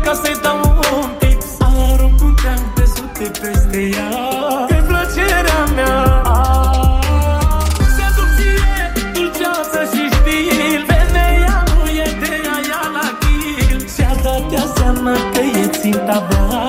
ca să-i dau un tip. Arunc un teanc de sute peste ea, că-i plăcerea mea. Se aduc ție dulceață și stil, femeia nu e de aia la kill. Și-a dat ea seama că e ținta mea.